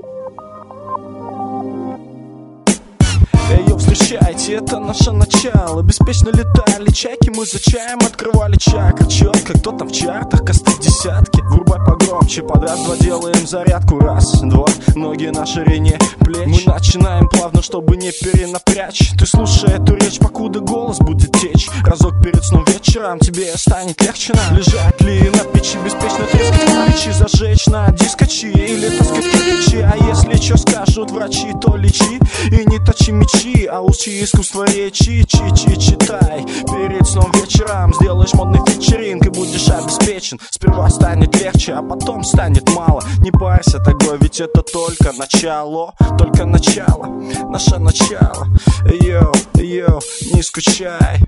Йоу, встречайте, это наше начало. Беспечно летали чайки, мы за чаем открывали чакры. Четко, кто там в чартах, косты в десятке. Врубай погромче, под раз-два делаем зарядку. Раз, два, ноги на ширине плеч. Мы начинаем плавно, чтобы не перенапрячь. Ты слушай эту речь, покуда голос будет течь. Разок перед сном вечером тебе станет легче. Лежать ли на печи, беспечно трескать куличи. Зажечь на дискочи или таскать кирпичи. А если чё скажут врачи, то лечи. И не точи мечи, а учи искусство речи. Читай перед сном вечером. Сделаешь модный фичеринг и будешь обеспечен. Сперва станет легче, а потом станет мало. Не парься такой, ведь это только начало. Только начало, наше начало. Йоу, не скучай.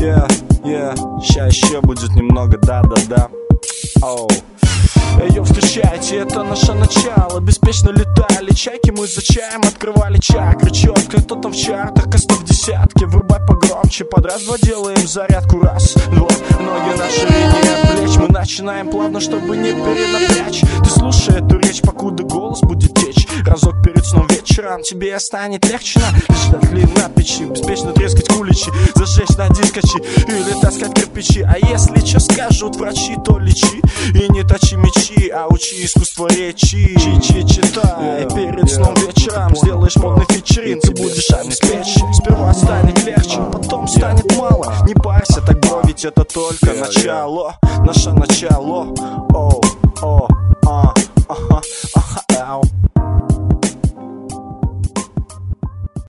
Ща еще будет немного, да-да-да. Оу. Йоу, встречайте, это наше начало. Беспечно летали чайки, мы за чаем открывали чакры. Четко, кто там в чартах, костов в десятке. Врубай погромче, под раз-два делаем зарядку. Раз, два, ноги на ширине плеч. Мы начинаем плавно, чтобы не перенапрячь. Ты слушай эту речь, покуда голос будет течь. Разок перед сном вечером тебе станет легче. Лежать ли на печи, беспечно трескать куличи. Зажечь на дискочи или таскать кирпичи. А если чё скажут врачи, то лечи. И не точи мечи, а учи искусство речи. Читай перед сном вечером. Сделаешь модный фичеринг и будешь обеспечен. Сперва станет легче, потом станет мало. Не парься так, бро, ведь это только начало. Наше начало. Оу.